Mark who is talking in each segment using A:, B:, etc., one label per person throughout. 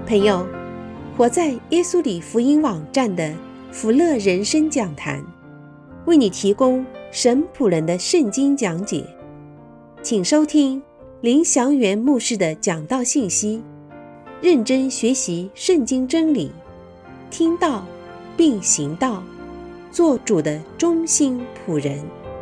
A: 朋友，活在耶稣里福音网站的福乐人生讲坛，为你提供神仆人的圣经讲解，请收听林祥元牧师的讲道信息，认真学习圣经真理，听道并行道，做主的忠心仆人。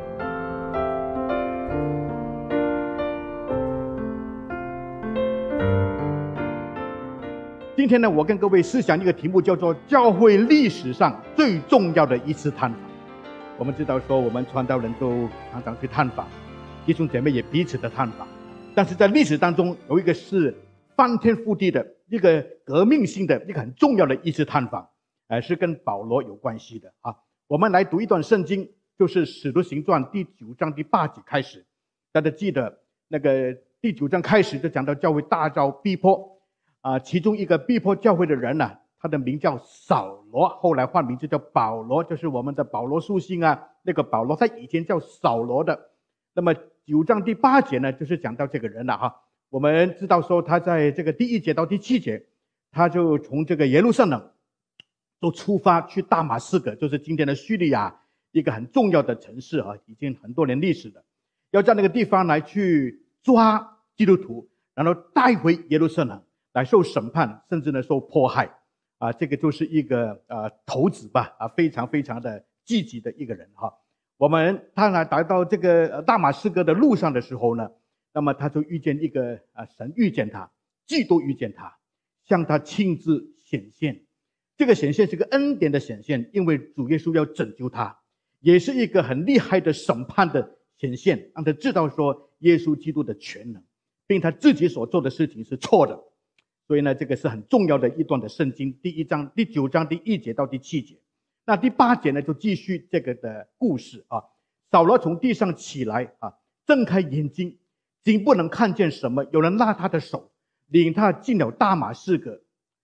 B: 今天呢，我跟各位思想一个题目，叫做教会历史上最重要的一次探访。我们知道说，我们传道人都常常去探访，弟兄姐妹也彼此的探访，但是在历史当中有一个是翻天覆地的一个革命性的一个很重要的一次探访，是跟保罗有关系的啊。我们来读一段圣经，就是使徒行传第9章第8节开始。大家记得那个第9章开始就讲到教会大遭逼迫其中一个逼迫教会的人呢，他的名叫扫罗，后来换名字叫保罗，就是我们的保罗书信那个保罗他以前叫扫罗的。那么9章第8节呢，就是讲到这个人了我们知道说他在这个第1节到第7节，他就从这个耶路撒冷都出发去大马士革，就是今天的叙利亚一个很重要的城市已经很多年历史的，要在那个地方来去抓基督徒，然后带回耶路撒冷来受审判，甚至呢受迫害这个就是一个头子吧非常非常的积极的一个人他来到这个大马士革的路上的时候呢，那么他就遇见一个神遇见他，基督遇见他，向他亲自显现。这个显现是个恩典的显现，因为主耶稣要拯救他，也是一个很厉害的审判的显现，让他知道说耶稣基督的全能，并他自己所做的事情是错的。所以呢，这个是很重要的一段的圣经，第9章第1节到第7节。那第8节呢，就继续这个的故事扫罗从地上起来睁开眼睛，竟不能看见什么，有人拉他的手，领他进了大马士革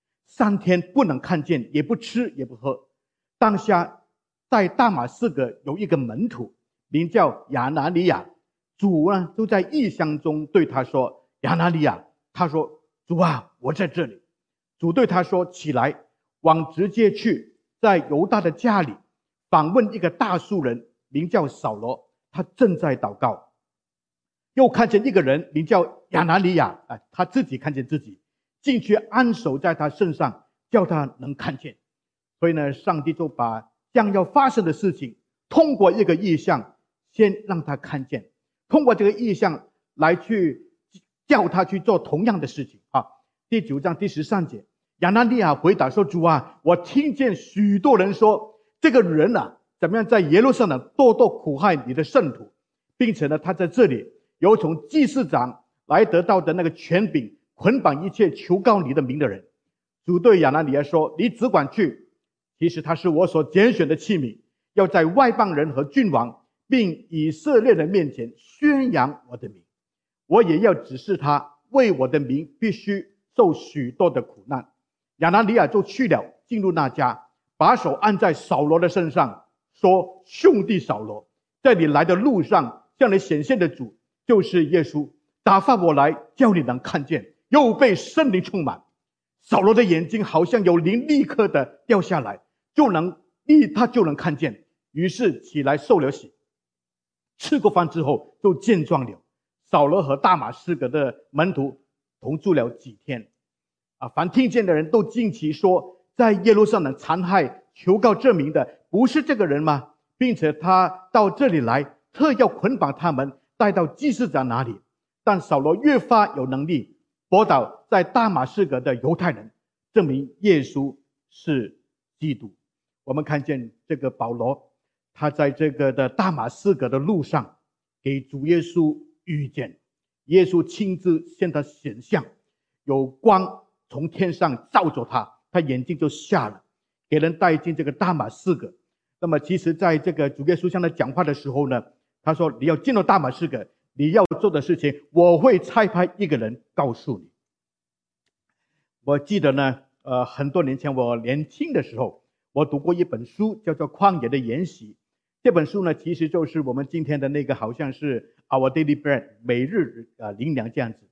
B: ，3天不能看见，也不吃也不喝。当下在大马士革有一个门徒，名叫亚拿尼亚，主呢就在异象中对他说：亚拿尼亚。他说：主啊，我在这里。主对他说：起来，往直接去，在犹大的家里访问一个大数人，名叫扫罗，他正在祷告。又看见一个人名叫亚拿尼亚他自己看见自己，进去安守在他身上，叫他能看见。所以呢，上帝就把将要发生的事情通过一个异象先让他看见，通过这个异象来去叫他去做同样的事情第9章第13节，亚拿尼亚回答说：主啊，我听见许多人说这个人怎么样在耶路撒冷多多苦害你的圣徒，并且呢，他在这里有从祭司长来得到的那个权柄，捆绑一切求告你的名的人。主对亚拿尼亚说：你只管去，其实他是我所拣选的器皿，要在外邦人和君王并以色列人面前宣扬我的名。我也要指示他，为我的名必须受许多的苦难。亚拿尼亚就去了，进入那家，把手按在扫罗的身上，说：兄弟扫罗，在你来的路上向你显现的主就是耶稣，打发我来叫你能看见，又被圣灵充满。扫罗的眼睛好像有灵立刻的掉下来，他就能看见，于是起来受了洗，吃过饭之后就健壮了。扫罗和大马士革的门徒同住了几天凡听见的人都惊奇说：在耶路撒冷残害求告这名的不是这个人吗？并且他到这里来，特要捆绑他们，带到祭司长那里。但扫罗越发有能力驳倒在大马士革的犹太人，证明耶稣是基督。我们看见这个保罗，他在这个的大马士革的路上给主耶稣遇见，耶稣亲自向他显像，有光从天上照着他，他眼睛就瞎了，给人带进这个大马士革。那么其实在这个主耶稣向他讲话的时候呢，他说：你要进入大马士革，你要做的事情我会差派一个人告诉你。我记得呢很多年前我年轻的时候，我读过一本书叫做《旷野的筵席》。这本书呢，其实就是我们今天的那个好像是 Our Daily Bread 每日灵粮这样子。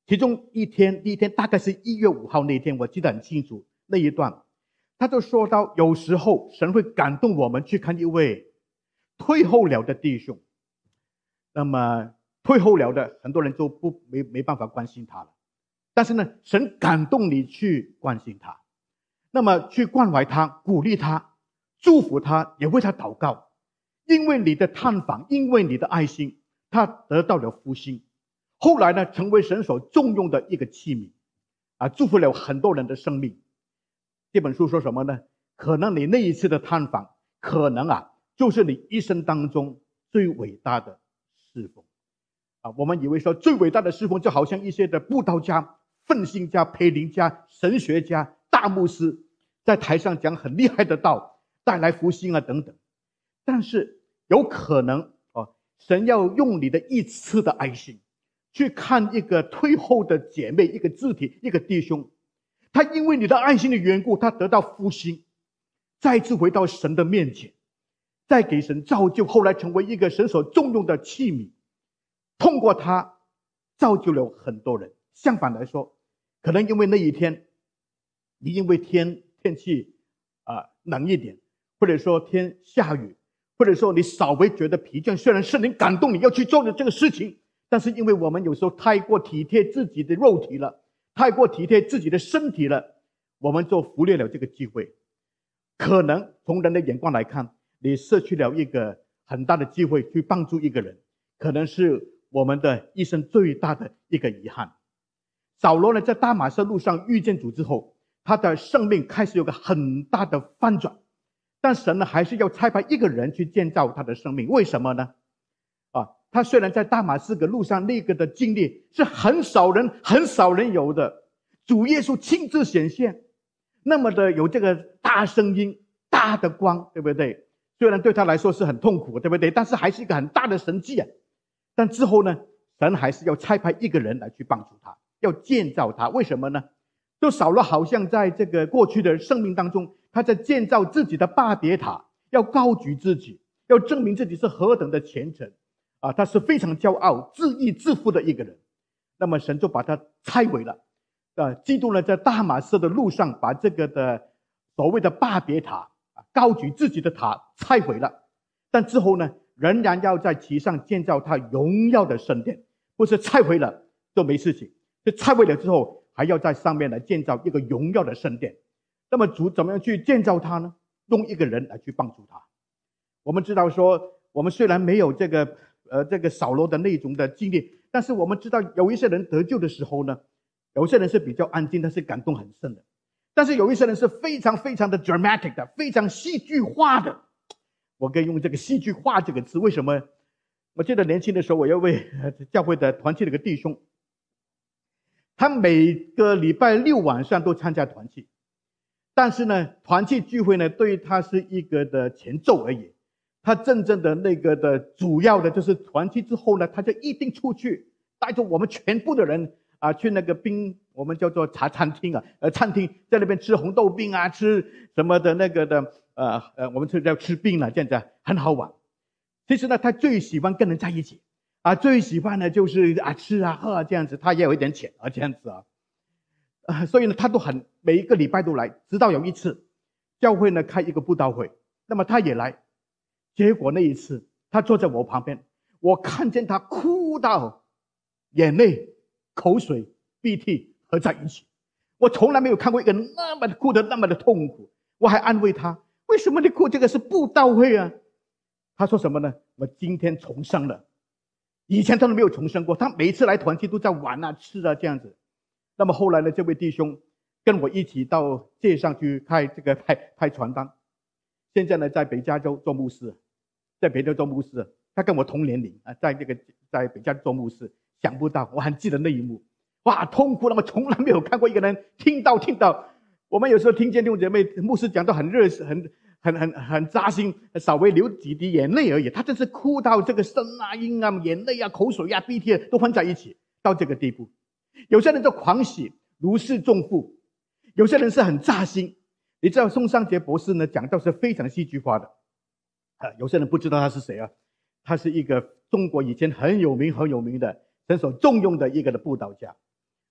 B: 其中第一天大概是1月5号那一天，我记得很清楚那一段，他就说到有时候神会感动我们去看一位退后了的弟兄，那么退后了的很多人就没办法关心他了，但是呢，神感动你去关心他，那么去关怀他，鼓励他，祝福他，也为他祷告，因为你的探访，因为你的爱心，他得到了复兴，后来呢，成为神所重用的一个器皿祝福了很多人的生命。这本书说什么呢？可能你那一次的探访，可能就是你一生当中最伟大的侍奉我们以为说最伟大的侍奉就好像一些的布道家、奋兴家、培灵家、神学家、大牧师在台上讲很厉害的道，带来复兴等等。但是有可能神要用你的一次的爱心去看一个退后的姐妹，一个肢体，一个弟兄，他因为你的爱心的缘故，他得到复兴，再次回到神的面前，再给神造就，后来成为一个神所重用的器皿，通过他造就了很多人。相反来说，可能因为那一天你因为天气冷一点，或者说天下雨，或者说你稍微觉得疲倦，虽然圣灵感动你要去做的这个事情，但是因为我们有时候太过体贴自己的肉体了，太过体贴自己的身体了，我们就忽略了这个机会。可能从人的眼光来看，你失去了一个很大的机会去帮助一个人，可能是我们的一生最大的一个遗憾。扫罗呢，在大马色路上遇见主之后，他的生命开始有个很大的翻转，但神呢，还是要差派一个人去建造他的生命。为什么呢？他虽然在大马士革路上那个的经历是很少人有的，主耶稣亲自显现，那么的有这个大声音、大的光，对不对？虽然对他来说是很痛苦，对不对？但是还是一个很大的神迹但之后呢，神还是要差派一个人来去帮助他，要建造他。为什么呢？就扫罗好像在这个过去的生命当中，他在建造自己的巴别塔，要高举自己，要证明自己是何等的虔诚他是非常骄傲、自义自负的一个人。那么神就把他拆毁了基督呢，在大马色的路上把这个的所谓的巴别塔高举自己的塔拆毁了，但之后呢，仍然要在其上建造他荣耀的圣殿，不是拆毁了就没事情，就拆毁了之后还要在上面来建造一个荣耀的圣殿。那么主怎么样去建造它呢？用一个人来去帮助他。我们知道说，我们虽然没有这个扫罗的那种的经历，但是我们知道有一些人得救的时候呢，有些人是比较安静，但是感动很深的，但是有一些人是非常非常的 dramatic 的，非常戏剧化的。我可以用这个戏剧化这个词，为什么？我记得年轻的时候，我有位教会的团契的一个弟兄，他每个礼拜6晚上都参加团契，但是呢，团契聚会呢，对于他是一个的前奏而已。他真正的那个的主要的就是团契之后呢，他就一定出去，带着我们全部的人去那个我们叫做茶餐厅餐厅，在那边吃红豆冰吃什么的那个的我们叫吃冰这样子很好玩。其实呢，他最喜欢跟人在一起最喜欢呢就是吃喝这样子，他也有一点钱这样子所以呢，他都每一个礼拜都来，直到有一次教会呢开一个布道会，那么他也来。结果那一次他坐在我旁边，我看见他哭到眼泪、口水、鼻涕合在一起，我从来没有看过一个人那么哭得那么的痛苦。我还安慰他，为什么你哭？这个是布道会他说什么呢？我今天重生了，以前他都没有重生过，他每一次来团契都在玩吃这样子。那么后来呢，这位弟兄跟我一起到街上去拍传单，现在呢在北加州做牧师，他跟我同年龄在北加州做牧师。想不到，我还记得那一幕，哇，痛苦了！我从来没有看过一个人听到。我们有时候听见弟兄姐妹牧师讲到很热，很扎心，稍微流几滴眼泪而已。他真是哭到这个声音眼泪口水鼻涕都混在一起，到这个地步。有些人就狂喜，如释重负；有些人是很扎心。你知道宋尚杰博士呢讲到是非常戏剧化的有些人不知道他是谁他是一个中国以前很有名的神所重用的一个的布道家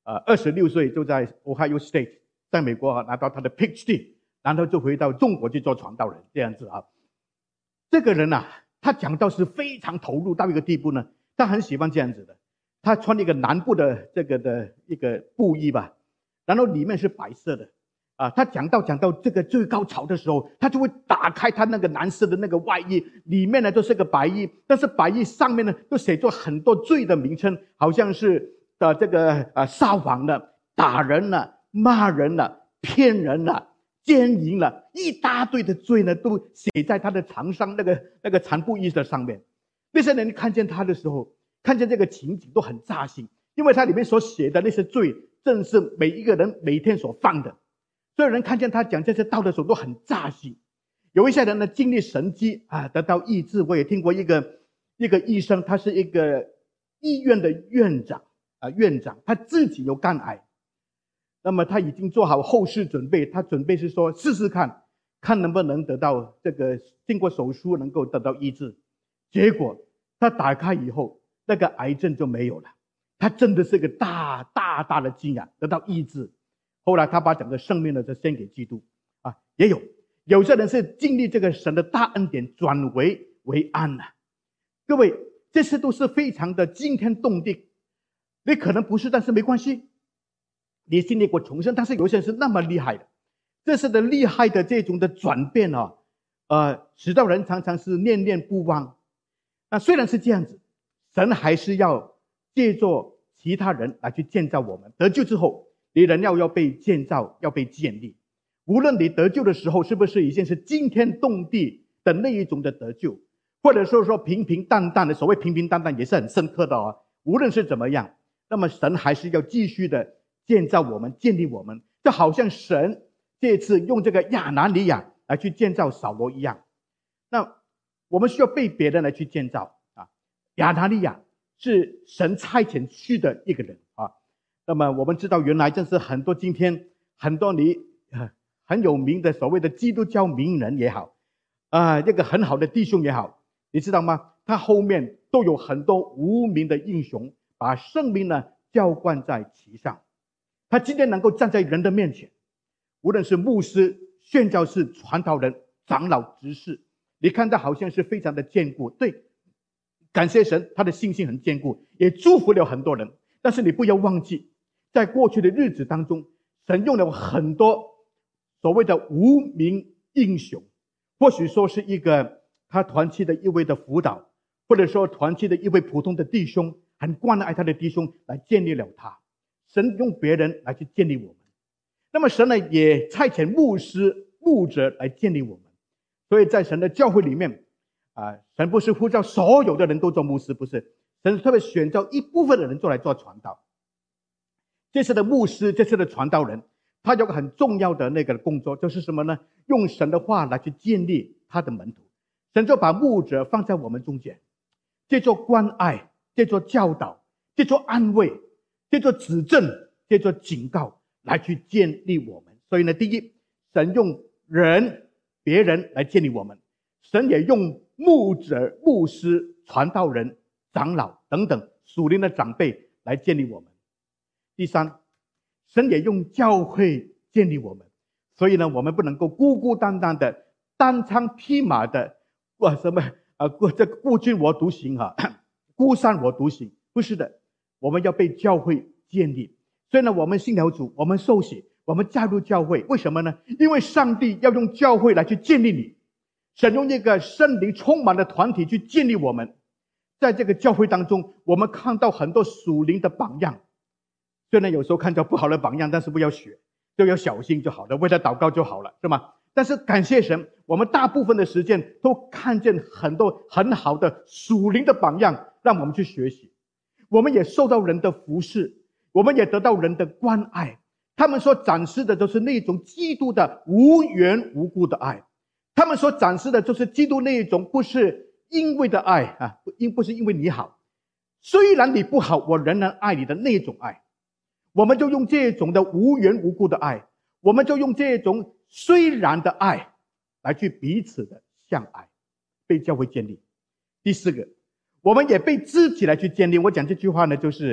B: 26岁就在 Ohio State 在美国拿到他的 PhD， 然后就回到中国去做传道人这样子啊。这个人他讲道是非常投入到一个地步呢，他很喜欢这样子的。他穿一个南部的这个的一个布衣吧，然后里面是白色的他讲到这个最高潮的时候，他就会打开他那个蓝色的那个外衣，里面呢就是个白衣，但是白衣上面呢都写着很多罪的名称，好像是这个撒谎了、打人了、骂人了、骗人了、奸淫了，一大堆的罪呢都写在他的长上那个残布衣的上面。那些人看见他的时候，看见这个情景都很扎心，因为他里面所写的那些罪正是每一个人每天所犯的。所有人看见他讲这些道的时候都很扎心。有一些人呢经历神迹得到医治。我也听过一个医生，他是一个医院的院长，他自己有肝癌，那么他已经做好后事准备，他准备是说试试看能不能得到这个经过手术能够得到医治。结果他打开以后，那个癌症就没有了，他真的是一个大的惊讶，得到医治。后来他把整个生命呢就献给基督也有些人是经历这个神的大恩典转危为安了。各位，这些都是非常的惊天动地。你可能不是，但是没关系，你经历过重生。但是有些人是那么厉害的，这是的厉害的这种的转变使到人常常是念念不忘。那虽然是这样子，神还是要借助其他人来去建造我们。得救之后，你人要被建造，要被建立。无论你得救的时候是不是已经是惊天动地的那一种的得救，或者说平平淡淡的，所谓平平淡淡也是很深刻的无论是怎么样，那么神还是要继续的建造我们，建立我们。就好像神这次用这个亚拿尼亚来去建造扫罗一样，那我们需要被别人来去建造亚拿尼亚是神差遣去的一个人那么我们知道，原来正是很多今天很多你很有名的所谓的基督教名人也好这个很好的弟兄也好，你知道吗？他后面都有很多无名的英雄，把生命呢浇灌在其上。他今天能够站在人的面前，无论是牧师、宣教士、传道人、长老、执事，你看到好像是非常的坚固。对，感谢神，他的信心很坚固，也祝福了很多人。但是你不要忘记，在过去的日子当中，神用了很多所谓的无名英雄，或许说是一个他团契的一位的辅导，或者说团契的一位普通的弟兄，很关爱他的弟兄，来建立了他。神用别人来去建立我们。那么神呢也差遣牧师、牧者来建立我们。所以在神的教会里面神不是呼召所有的人都做牧师，不是，神特别选召一部分的人做来做传道。这次的牧师，这次的传道人，他有个很重要的那个工作，就是什么呢？用神的话来去建立他的门徒。神就把牧者放在我们中间，借着关爱，借着教导，借着安慰，借着指正，借着警告来去建立我们。所以呢，第一，神用别人来建立我们，神也用牧者、牧师、传道人、长老等等属灵的长辈来建立我们。第三，神也用教会建立我们。所以呢，我们不能够孤孤单单的单枪匹马的这孤军我独行孤山我独行，不是的，我们要被教会建立。所以呢，我们信了主，我们受洗，我们加入教会，为什么呢？因为上帝要用教会来去建立你。神用一个圣灵充满的团体去建立我们。在这个教会当中，我们看到很多属灵的榜样。虽然有时候看到不好的榜样，但是不要学，就要小心就好了，为他祷告就好了，是吗？但是感谢神，我们大部分的时间都看见很多很好的属灵的榜样，让我们去学习。我们也受到人的服侍，我们也得到人的关爱。他们所展示的都是那种基督的无缘无故的爱，他们所展示的就是基督那种不是因为的爱不是因为你好，虽然你不好，我仍然爱你的那种爱。我们就用这种的无缘无故的爱，我们就用这种虽然的爱来去彼此的相爱，被教会建立。第四个，我们也被自己来去建立。我讲这句话呢，就是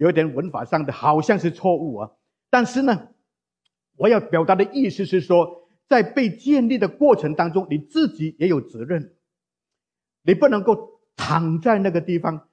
B: 有一点文法上的好像是错误啊。但是呢，我要表达的意思是说，在被建立的过程当中，你自己也有责任。你不能够躺在那个地方，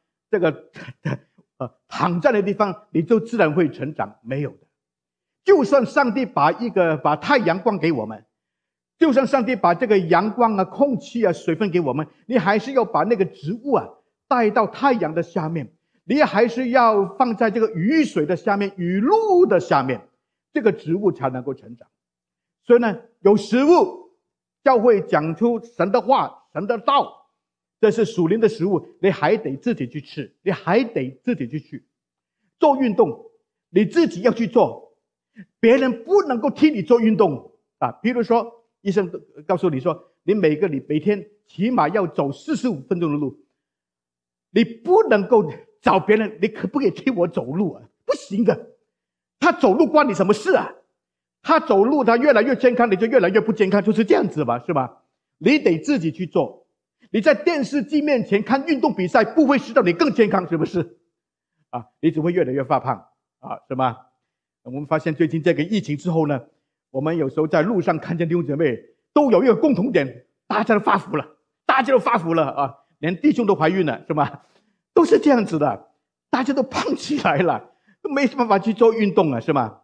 B: 躺在那个地方你就自然会成长，没有的。就算上帝把太阳光给我们，就算上帝把这个阳光啊、空气啊、水分给我们，你还是要把那个植物啊带到太阳的下面，你还是要放在这个雨水的下面、雨露的下面，这个植物才能够成长。所以呢，有食物，教会讲出神的话、神的道，这是属灵的食物，你还得自己去吃，你还得自己去做运动，你自己要去做，别人不能够替你做运动啊。比如说，医生告诉你说，你每天起码要走45分钟的路，你不能够找别人，你可不可以替我走路啊？不行的，他走路关你什么事啊？他走路他越来越健康，你就越来越不健康，就是这样子吧，是吧？你得自己去做。你在电视机面前看运动比赛，不会使到你更健康，是不是？啊，你只会越来越发胖啊，是吗？我们发现最近这个疫情之后呢，我们有时候在路上看见弟兄姐妹都有一个共同点，大家都发福了啊，连弟兄都怀孕了，是吗？都是这样子的，大家都胖起来了，都没办法去做运动了，是吗？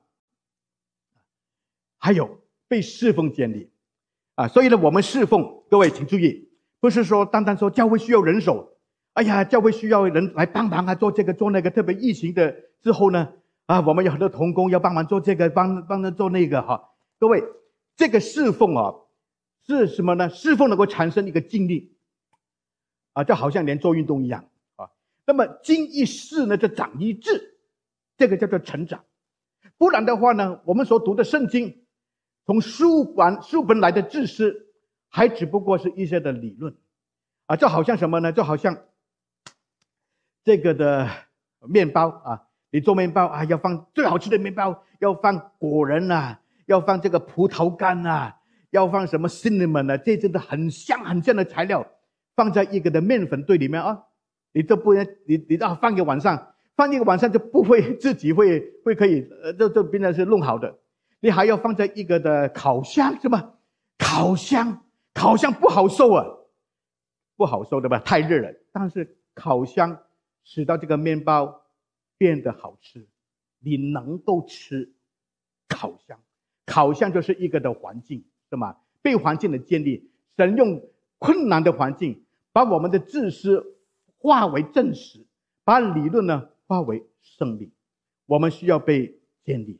B: 还有被侍奉建立啊，所以呢，我们侍奉，各位请注意，不是说单单说教会需要人手，哎呀，教会需要人来帮忙啊，做这个做那个。特别疫情的之后呢，啊，我们有很多同工要帮忙做这个，帮着做那个哈。各位，这个侍奉啊，是什么呢？侍奉能够产生一个精力啊，就好像连做运动一样啊。那么经一事呢，就长一智，这个叫做成长。不然的话呢，我们所读的圣经，从书本来的知识，还只不过是一些的理论啊，就好像什么呢？就好像这个的面包啊，你做面包啊，要放最好吃的面包，要放果仁啊，要放这个葡萄干啊，要放什么 cinnamon 啊，这真的很香的材料，放在一个的面粉堆里面啊，你都不能，你放一个晚上就不会自己会可以就变成是弄好的。你还要放在一个的烤箱，是吧？烤箱不好受啊，不好受对吧？太热了。但是烤箱使到这个面包变得好吃，你能够吃烤箱就是一个的环境，是吗？被环境的建立，神用困难的环境把我们的知识化为真实，把理论呢化为生命。我们需要被建立。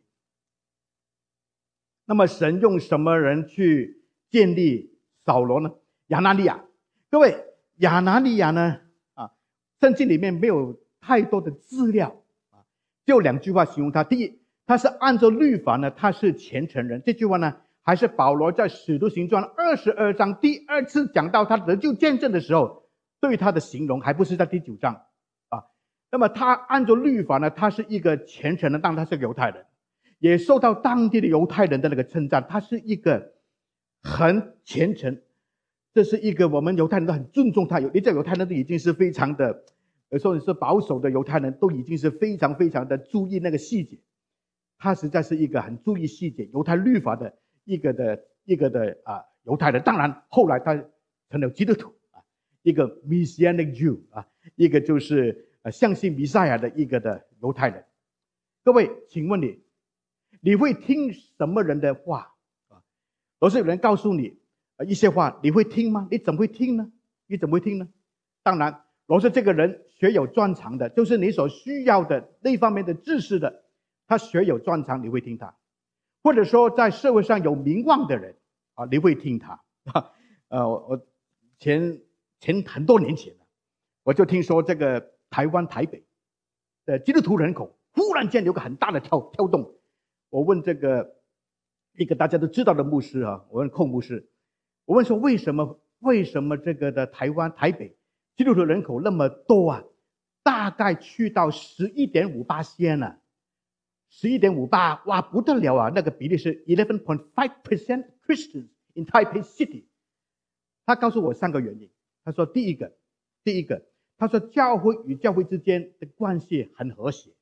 B: 那么神用什么人去建立扫罗呢？亚拿尼亚。各位，亚拿尼亚呢圣经里面没有太多的资料啊，就2句话形容他。第一，他是按照律法呢，他是虔诚人。这句话呢，还是保罗在使徒行传22章第2次讲到他得救见证的时候对他的形容，还不是在第9章啊。那么他按照律法呢，他是一个虔诚人，但他是个犹太人，也受到当地的犹太人的那个称赞，他是一个很虔诚，这是一个我们犹太人都很尊重他。你在犹太人都已经是非常的，有时候你是保守的犹太人，都已经是非常的注意那个细节。他实在是一个很注意细节、犹太律法的一个的犹太人。当然后来他成了基督徒啊，一个 Messianic Jew 啊，一个就是相信弥赛亚的一个的犹太人。各位，请问你会听什么人的话啊？若是有人告诉你一些话，你会听吗？你怎么会听呢？当然，若是这个人学有专长的，就是你所需要的那方面的知识的，他学有专长，你会听他。或者说在社会上有名望的人啊，你会听他。我很多年前我就听说这个台湾台北的基督徒人口忽然间有个很大的跳动。我问这个一个大家都知道的牧师啊，我问寇牧师，我问说为什么这个的台湾台北基督徒人口那么多啊？大概去到 11.58% 了，11.58%，哇，不得了啊！那个比例是 11.5% Christians in Taipei City。他告诉我3个原因。他说第一个，他说教会与教会之间的关系很和谐，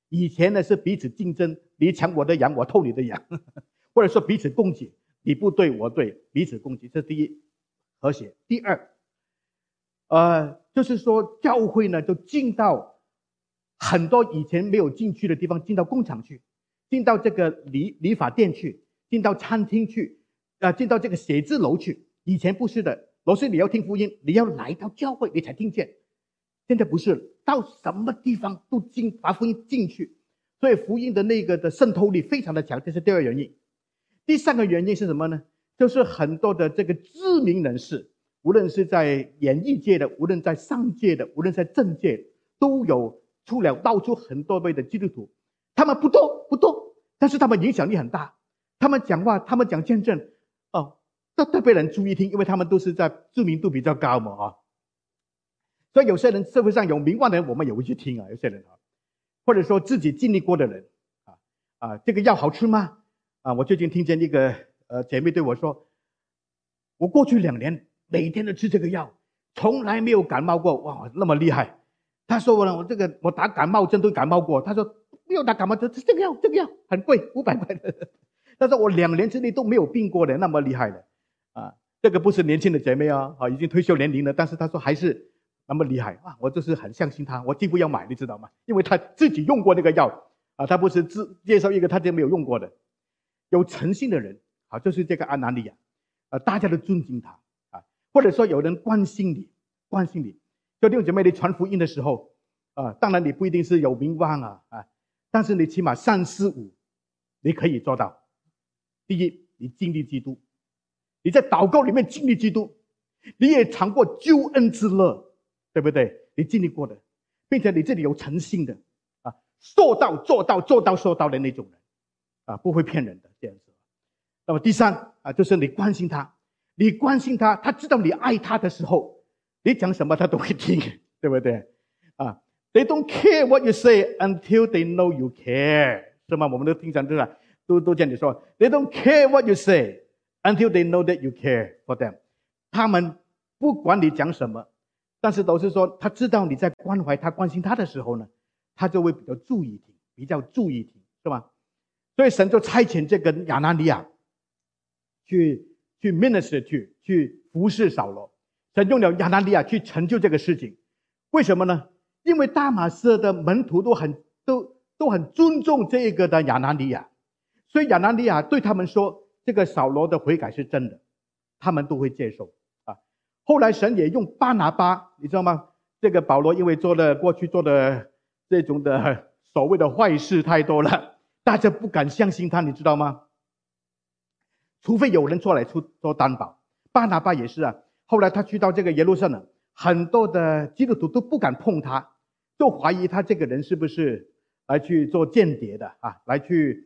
B: 以前呢是彼此竞争，你抢我的羊，我偷你的羊，或者说彼此攻击，你不对我对，彼此攻击，这是第一，和谐。第二，就是说教会呢就进到很多以前没有进去的地方，进到工厂去，进到这个理发店去，进到餐厅去，进到这个写字楼去。以前不是的，老师你要听福音，你要来到教会你才听见。现在不是，到什么地方都把福音进去，所以福音的那个的渗透力非常的强，这是第二原因。第三个原因是什么呢？就是很多的这个知名人士，无论是在演艺界的，无论在商界的，无论在政界的，都有冒出很多位的基督徒。他们不多，但是他们影响力很大。他们讲话，他们讲见证，都被人注意听，因为他们都是在知名度比较高嘛所以有些人社会上有名望的人，我们也会去听有些人或者说自己经历过的人这个药好吃吗？我最近听见一个姐妹对我说，我过去2年每天都吃这个药，从来没有感冒过。哇，那么厉害！她说我打感冒针都感冒过。她说没有打感冒针，这个药很贵，500块的。她说我2年之内都没有病过的，那么厉害的这个不是年轻的姐妹已经退休年龄了，但是她说还是那么厉害我就是很相信她，我几乎要买，你知道吗？因为她自己用过那个药她不是介绍一个她就没有用过的。有诚信的人就是这个安拿利亚大家都尊敬他或者说有人关心你。就弟兄姐妹，你传福音的时候当然你不一定是有名望但是你起码3、4、5你可以做到。第一，你经历基督，你在祷告里面经历基督，你也尝过救恩之乐，对不对？你经历过的，并且你这里有诚信的说到做到的那种人不会骗人的这样子。那么第三就是你关心他，他知道你爱他的时候，你讲什么他都会听，对不对？They don't care what you say until they know you care， 是吗？我们都经常都这样说 ，They don't care what you say until they know that you care for them。他们不管你讲什么，但是都是说他知道你在关怀他、关心他的时候呢，他就会比较注意听，是吧？所以神就差遣这个亚拿尼亚去 minister 去服侍扫罗。神用了亚拿尼亚去成就这个事情。为什么呢？因为大马色的门徒都很尊重这个的亚拿尼亚，所以亚拿尼亚对他们说这个扫罗的悔改是真的，他们都会接受后来神也用巴拿巴，你知道吗？这个保罗因为过去做的这种的所谓的坏事太多了，大家不敢相信他，你知道吗？除非有人出来做担保。巴拿巴也是后来他去到这个耶路撒冷，很多的基督徒都不敢碰他，就怀疑他这个人是不是来去做间谍的来去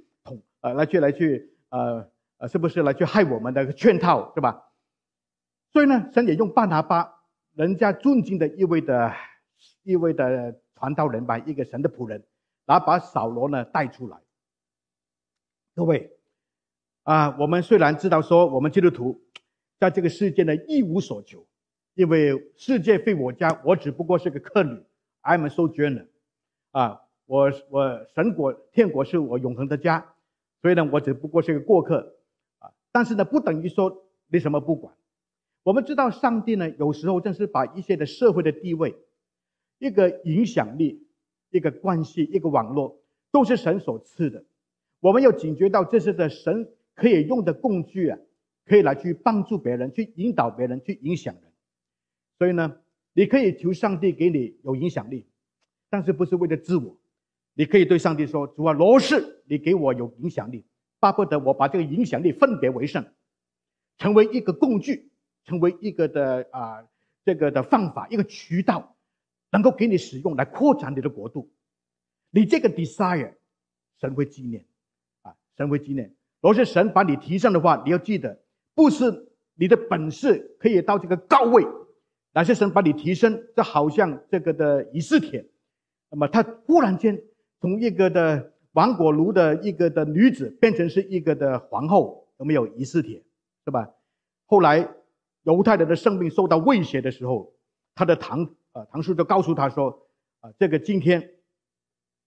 B: 是不是来去害我们的圈套，对吧？所以呢，神也用巴拿巴，人家尊敬的一位的传道人吧，一个神的仆人，然后把扫罗呢带出来。各位我们虽然知道说我们基督徒在这个世界呢一无所求，因为世界非我家，我只不过是个客旅 ，I'm a sojourner我天国是我永恒的家，所以呢我只不过是个过客但是呢不等于说你什么不管。我们知道上帝呢有时候正是把一些的社会的地位、一个影响力、一个关系、一个网络，都是神所赐的。我们要警觉到这是的神可以用的工具可以来去帮助别人，去引导别人，去影响人。所以呢你可以求上帝给你有影响力，但是不是为了自我。你可以对上帝说，主若是你给我有影响力，巴不得我把这个影响力分别为圣，成为一个工具，成为一个的这个的方法，一个渠道，能够给你使用来扩展你的国度。你这个 desire 神会纪念神会纪念。若是神把你提升的话，你要记得不是你的本事可以到这个高位，乃是神把你提升。这好像这个的以斯帖，那么他忽然间从一个的王果奴的一个的女子变成是一个的皇后，有没有？以斯帖，是吧？后来犹太人的生命受到威胁的时候，他的堂叔就告诉他说这个今天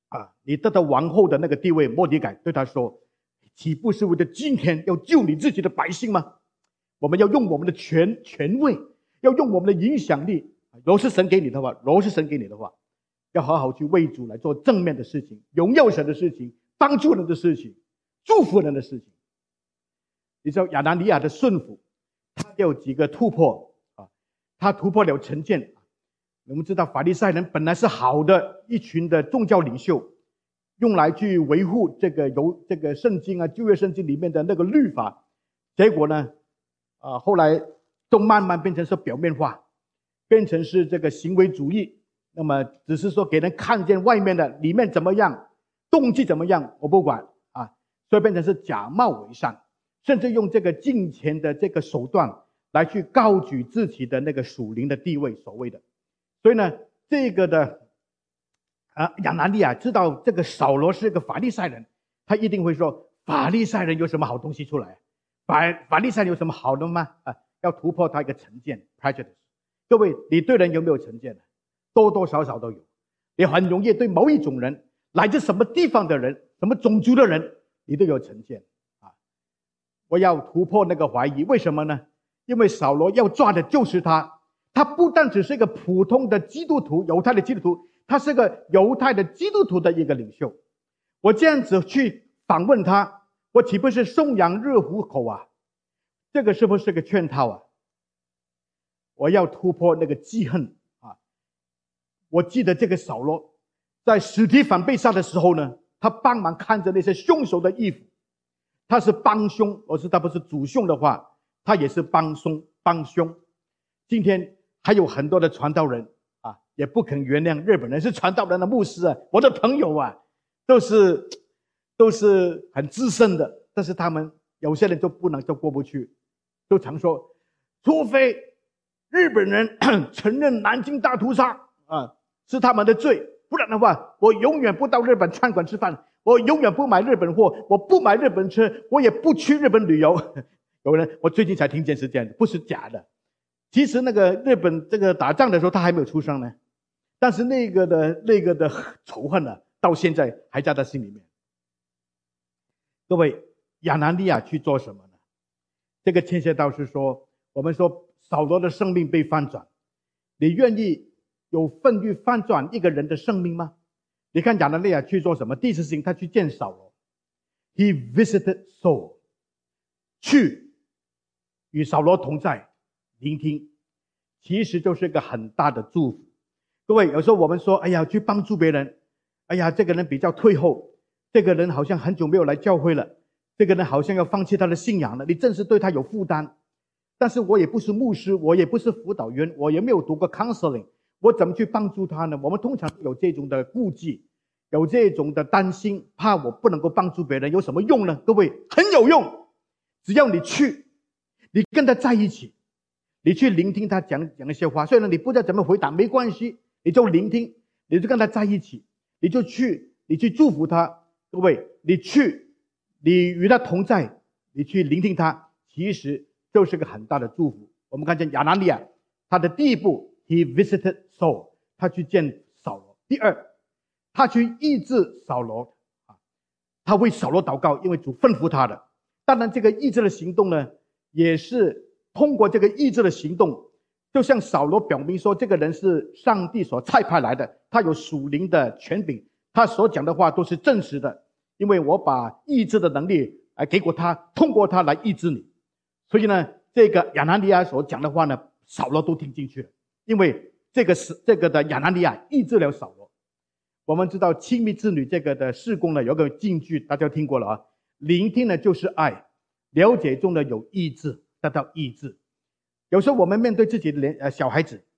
B: 你得到王后的那个地位，末底改对他说，岂不是为了今天要救你自己的百姓吗？我们要用我们的权位，要用我们的影响力，如果是神给你的话，要好好去为主来做正面的事情，荣耀神的事情，帮助人的事情，祝福人的事情。你知道亚拿尼亚的顺服，他有几个突破他突破了成见。我们知道法利赛人本来是好的一群的宗教领袖，用来去维护这个圣经旧约圣经里面的那个律法，结果呢后来都慢慢变成是表面化，变成是这个行为主义，那么只是说给人看见外面的，里面怎么样，动机怎么样我不管所以变成是假冒伪善，甚至用这个金钱的这个手段来去高举自己的那个属灵的地位，所谓的。所以呢，这个的亚拿尼亚知道这个扫罗是个法利赛人，他一定会说，法利赛人有什么好东西出来？法利赛人有什么好的吗？要突破他一个成见 prejudice。各位，你对人有没有成见呢？多多少少都有。你很容易对某一种人，来自什么地方的人，什么种族的人，你都有成见我要突破那个怀疑，为什么呢？因为扫罗要抓的就是他。他不但只是一个普通的基督徒，犹太的基督徒，他是个犹太的基督徒的一个领袖。我这样子去访问他，我岂不是送羊入虎口这个是不是个圈套我要突破那个记恨我记得这个扫罗在史提反被杀的时候呢，他帮忙看着那些凶手的衣服，他是帮凶，而是他不是主凶的话，他也是帮凶。今天还有很多的传道人也不肯原谅日本人是传道人的牧师我的朋友都是很资深的，但是他们有些人就不能就过不去，都常说，除非日本人承认南京大屠杀是他们的罪，不然的话，我永远不到日本餐馆吃饭，我永远不买日本货，我不买日本车，我也不去日本旅游。有人，我最近才听见是这样的，不是假的。其实那个日本这个打仗的时候，他还没有出生呢，但是那个的仇恨到现在还在他心里面。各位，亚拿尼亚去做什么呢？这个牵涉到是说，我们说扫罗的生命被翻转，你愿意有份于翻转一个人的生命吗？你看亚拿尼亚去做什么？第一次事情，他去见扫罗 ，He visited Saul， 去与扫罗同在，聆听，其实就是一个很大的祝福。各位，有时候我们说，哎呀，去帮助别人，哎呀，这个人比较退后，这个人好像很久没有来教会了，这个人好像要放弃他的信仰了，你正是对他有负担。但是我也不是牧师，我也不是辅导员，我也没有读过 counseling， 我怎么去帮助他呢？我们通常有这种的顾忌，有这种的担心，怕我不能够帮助别人，有什么用呢？各位，很有用，只要你去，你跟他在一起，你去聆听他讲一些话，虽然你不知道怎么回答没关系，你就聆听，你就跟他在一起，你就去，你去祝福他。各位，你去，你与他同在，你去聆听他，其实就是个很大的祝福。我们看见亚拿尼亚，他的第一步 ，he visited Saul， 他去见扫罗。第二，他去医治扫罗他为扫罗祷告，因为主吩咐他的。当然，这个医治的行动呢，也是通过这个医治的行动，就像扫罗表明说，这个人是上帝所差派来的，他有属灵的权柄，他所讲的话都是真实的，因为我把医治的能力给过他，通过他来医治你。所以呢，这个亚拿尼亚所讲的话呢，扫罗都听进去了，因为这个的亚拿尼亚医治了扫罗。我们知道亲密之女这个的事工呢，有个金句大家听过了聆听呢就是爱，了解中呢有医治，得到医治。有时候我们面对自己的小孩子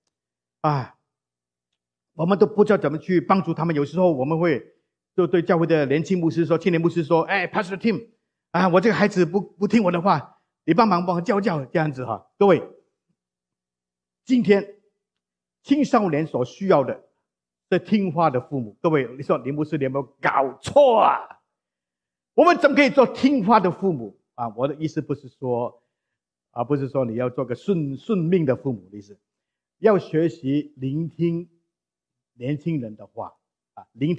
B: 我们都不知道怎么去帮助他们。有时候我们会就对教会的年轻牧师说，青年牧师说，Pastor Tim 我这个孩子不听我的话，你帮我教这样子各位，今天青少年所需要的是听话的父母。各位，你说林牧师你有没有搞错我们怎么可以做听话的父母我的意思不是说你要做个顺命的父母的意思，要学习聆听年轻人的话聆听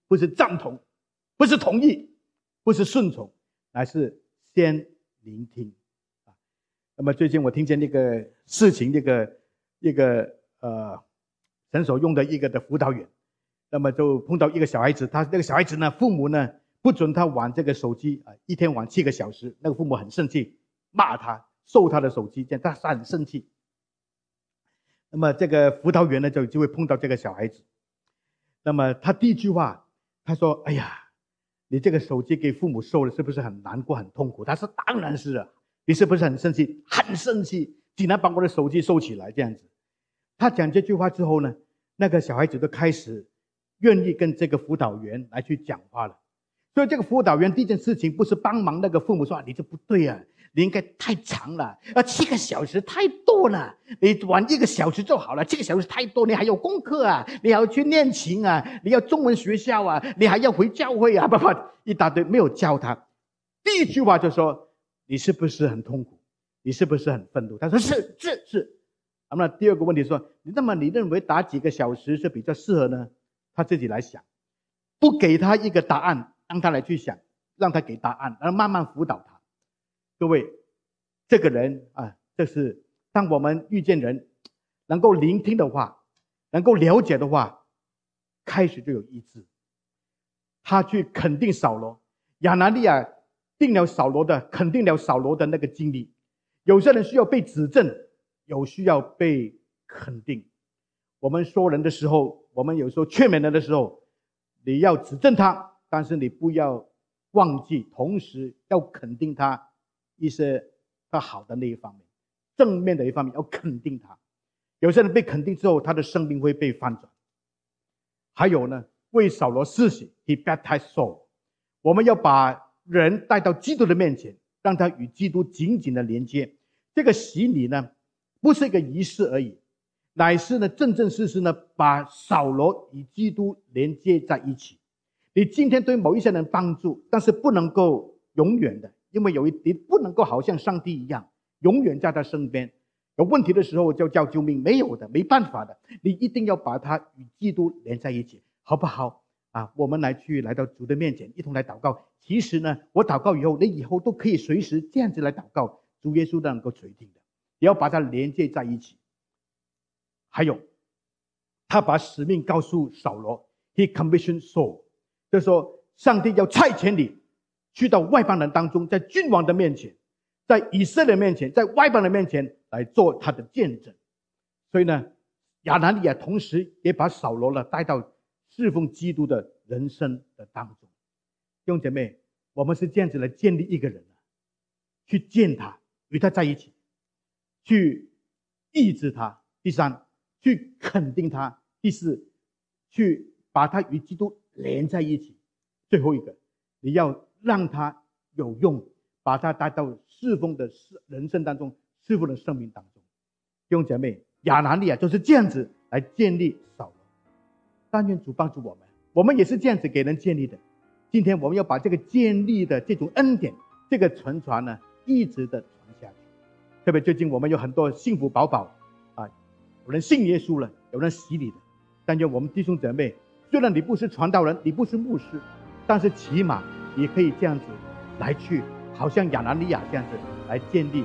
B: 不是赞同，不是同意，不是顺从，乃是先聆听。那么最近我听见那个事情，一个神所用的一个的辅导员，那么就碰到一个小孩子，他那个小孩子呢，父母呢不准他玩这个手机一天玩7个小时，那个父母很生气，骂他，收他的手机，这样他很生气。那么这个辅导员呢就会碰到这个小孩子，那么他第一句话他说：哎呀，你这个手机给父母收了，是不是很难过很痛苦？他说：当然是了。你是不是很生气？很生气，竟然把我的手机收起来这样子。他讲这句话之后呢，那个小孩子就开始愿意跟这个辅导员来去讲话了。所以这个辅导员第一件事情不是帮忙那个父母说：你这不对啊，你应该太长了，7个小时太多了，你玩1个小时就好了，7个小时太多，你还有功课啊，你还要去练琴啊，你要中文学校啊，你还要回教会啊，一大堆，没有教他。第一句话就说：你是不是很痛苦？你是不是很愤怒？他说是。那么第二个问题说：那么你认为打几个小时是比较适合呢？他自己来想，不给他一个答案，让他来去想，让他给答案，然后慢慢辅导他。各位，这个人这是当我们遇见人能够聆听的话，能够了解的话，开始就有医治。他去肯定扫罗，亚拿尼亚肯定了扫罗的那个经历。有些人需要被指正，有需要被肯定。我们说人的时候，我们有时候劝勉人的时候，你要指正他，但是你不要忘记同时要肯定他一些他好的那一方面，正面的一方面要肯定他。有些人被肯定之后，他的生命会被翻转。还有呢，为扫罗施洗 He baptized Saul， 我们要把人带到基督的面前，让他与基督紧紧的连接。这个洗礼呢，不是一个仪式而已，乃是呢正正式式呢把扫罗与基督连接在一起。你今天对某一些人帮助，但是不能够永远的，因为你不能够好像上帝一样永远在他身边，有问题的时候就叫救命，没有的，没办法的。你一定要把他与基督连在一起，好不好我们来到主的面前，一同来祷告。其实呢，我祷告以后，你以后都可以随时这样子来祷告，主耶稣都能够垂听的。也要把它连接在一起。还有，他把使命告诉扫罗 He commissioned Saul， 就是说上帝要差遣你去到外邦人当中，在君王的面前，在以色列面前，在外邦人面前来做他的见证。所以呢，亚拿尼亚同时也把扫罗呢带到侍奉基督的人生的当中。弟兄姐妹，我们是这样子来建立一个人，去见他，与他在一起，去医治他。第三，去肯定他。第四，去把他与基督连在一起。最后一个，你要让他有用，把他带到侍奉的人生当中，侍奉的生命当中。弟兄姐妹，亚拿尼亚就是这样子来建立扫罗。但愿主帮助我们，我们也是这样子给人建立的。今天我们要把这个建立的这种恩典，这个传呢，一直的传下去。特别最近我们有很多幸福宝宝有人信耶稣了，有人洗礼了。但愿我们弟兄姐妹，虽然你不是传道人，你不是牧师，但是起码你可以这样子来去，好像亚拿尼亚这样子来建立。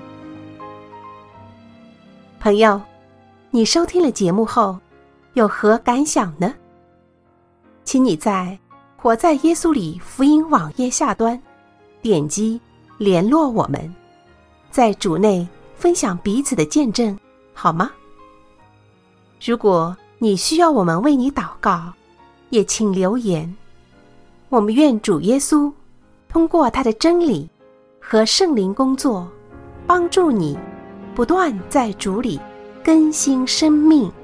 A: 朋友，你收听了节目后有何感想呢？请你在活在耶稣里福音网页下端点击联络我们，在主内分享彼此的见证，好吗？如果你需要我们为你祷告，也请留言。我们愿主耶稣通过他的真理和圣灵工作，帮助你不断在主里更新生命。